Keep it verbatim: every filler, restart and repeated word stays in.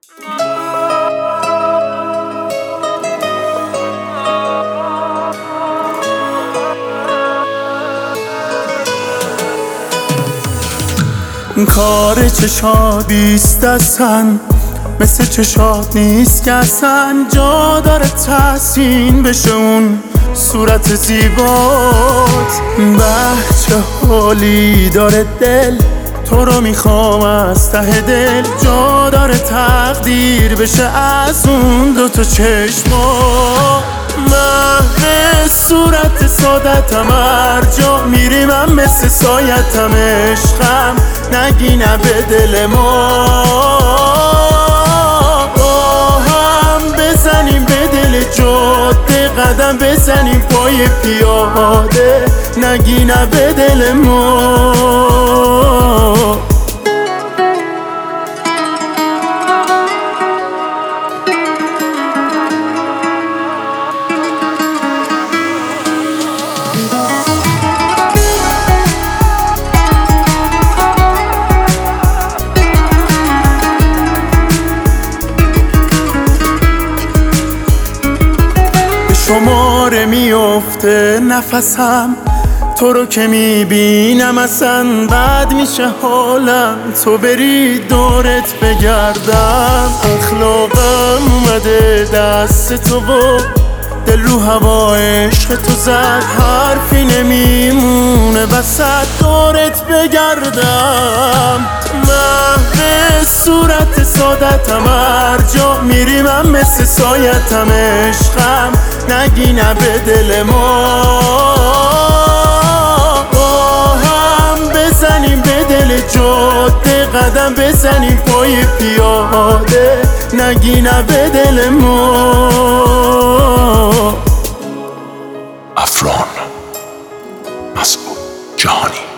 کار چشات بیست اصلا مثل چشات نیست که اصلا جا داره تحسین بشه اون صورت زیبات. به چه حالی داره دل، تو رو میخوام از ته دل، جا داره تقدیر بشه از اون دوتا چشمات. محو صورت سادتم، هر جا میری من مثل سایتم، عشقم نگی نه به دل ما. هم بزنیم به دل جاده، قدم بزنیم پای پیاده، نگی نه به دل ما. شماره میفته نفسم، تو رو که میبینم اصلا بد میشه حالم، تو بری دورت بگردم. اخلاقم اومده دست تو و دل رو هوا عشق تو زد، حرفی نمیمونه وسط دورت بگردم. محو صورت سادتم، هر جا میری من مثل سایتم، عشقم نگی نه به دل ما. هم بزنیم به دل جاده، قدم بزنیم پای پیاده، نگی نه به دل ما. افران مسعود جهانی.